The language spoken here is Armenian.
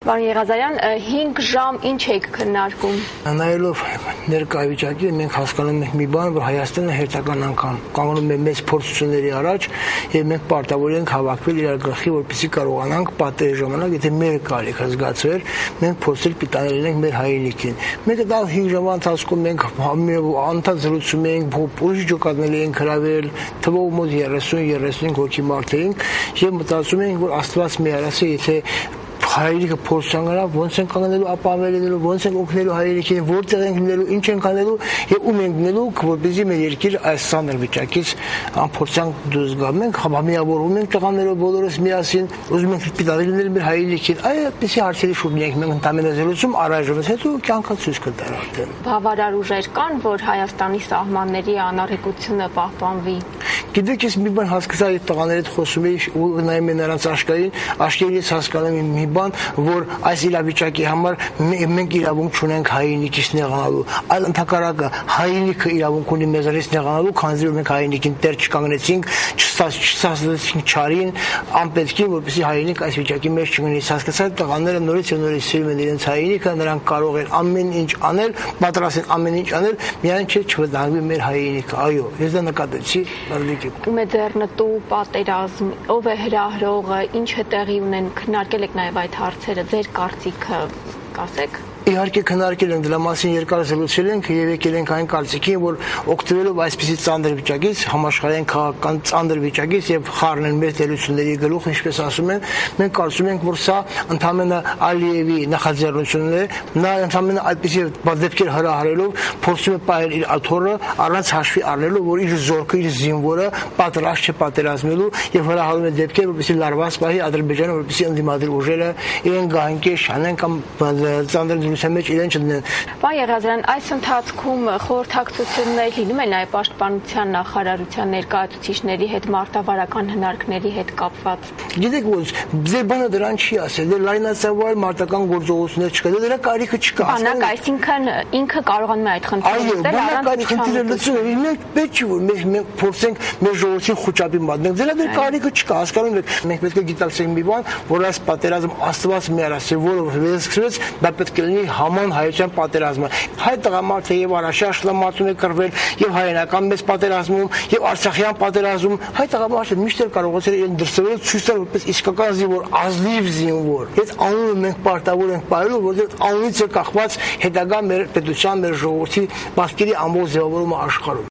Պարոն Եղազարյան, 5 ժամ ինչ եք քննարկում։ Նայելով ներկայ վիճակին մենք հասկանում ենք մի բան, որ Հայաստանը հերթական անգամ կանգնում է մեծ փորձությունների առաջ եւ մենք պարտավոր ենք հավաքվել իրար գլխի, որպեսզի կարողանանք պատերի ժամանակ, եթե մեր կարիքը զգացվեր, մենք փորձել պիտանել ենք մեր հայրենիքին։ Մենք դա 5 ժամվա ընթացքում մենք անդադ զրուցում ենք, ուրիշ ջոկատների ենք հրավիրել, թվով մոտ 30-35 հոգի մարդ էինք եւ մտածում ենք, որ Աստված մի արասը, եթե հայրենիքը փորձանալա, ոնց են կանգնելու, ապավելելու, ոնց են օգնելու հայրենիքին, որտեղ են գնելու, ինչ են կանելու եւ ում են գնելու, որպեսզի մեր երկիրը այս ցաներ վիճակից անփորձանք դուրս գա։ Մենք համիավորվում ենք տղաներով բոլորս միասին, ուզում ենք պիտանի լինել մեր հայրենիքին։ Այդպիսի հարցերի շուրջ ենք մենք ընդամենը զրուցում, առայժմից հետո կյանքը ցույց կտա արդեն։ Բավարար ուժեր կան, որ Հայաստանի սահմանների անառիկությունը պահպանվի։ Գիտեք, ես մի բան հասկացա, այդ տղաների հետ խոսում էի ու նայում եմ նրանց աշկերտից հասկանում եմ մի բան, որ այս իրավիճակի համար մենք իրավունք չունենք հայրենիքից նեղանալու, այլ ընդհակառակը հայրենիքը իրավունք ունի մեզանից նեղանալու, քանզի որ մենք հայրենիքին տեր չկանգնեցինք, չստացվեցինք չարին, անպետքին, որպեսզի հայրենիք այս վիճակի մեջ չգնի։ Հասկացա, տղաները նորից եւ նորից սիրում են իրենց հայրենիքը, նրանք կարող են ամեն ինչ անել, պատրաստ են ամեն ինչ անել, միայն չէ չվտանգվի մեր հայրենիքը։ Այո, ես դա նկատեցի, ում է ձեռնտու պատերազմ, ով է հրահրողը, ինչ է տեղի ունեն, քննարկել եք նաև այդ հարցերը, ձեր կարծիքը կասեք։ Իհարկե քննարկել ենք դրա մասին, երկար զրուցել ենք եւ եկել ենք այն կարծիքին, որ օգտվելով այսպիսի ծանր վիճակից, համաշխարհային քաղաքական ծանր վիճակից եւ խառնել մեր տերությունների գլուխ, ինչպես ասում են, մենք կարծում ենք, որ սա ընդհանրապես Ալիևի նախաձեռնությունն է, նա ընդհանրապես այդպիսի դեպքեր հրահրելով փորձում է պահել իր աթոռը առանց հաշվի առնելու, որ իր զորքը, իր զինվորը պատրաստ չէ պատերազմելու եւ հրահրում է դեպքեր, որպեսզի լարված պահի Ադրբեջանը, որպեսզի ընդդիմադիր ուժերը իրեն գահանքի շանեն կամ ծանր մեջ իրեն չդնեն։ Պարոն Եղազարյան, այս ընթացքում խորհրդակցություններ լինում են նաև պաշտպանության նախարարության ներկայացուցիչների հետ մարտավարական հնարքների հետ կապված։ Գիտեք ոնց, ձեր բանը դրան չի ասել, դե լայնածավալ մարտական գործողություններ չկա, դե դրա կարիքը չկա։ Բանակ, այսինքն ինքը կարողանում է այդ խնդիրը լուծել առանց միջամտության։ Մենք պետք չէ որ մենք փորձենք մեր ժողովրդին խոճապի մատնենք, դրա դեր կարիքը չկա, հասկանում եք։ Մենք պետք է գիտակցենք մի բան, որ այս պատերազմ Աստված մեր ասել, որը վերսկսվեց, դա պետք է լինի haman հայության պատերազմը։ Հայ տղամարդը եւ Արաշաշլը մարտում է կռվել եւ հայերական մեծ պատերազմում եւ Արցախյան պատերազմում հայ տղամարդը միշտ կարողացել իրեն դրսևորել ցույց տալ որպես իսկական զինվոր, ազնիվ զինվոր։ Այդ անունը մենք պարտավոր ենք պահելու, որովհետեւ անունից է կախված հետագա մեր պետության, մեր ժողովրդի բացկերի ամբողջ ձևավորումը աշխարհում։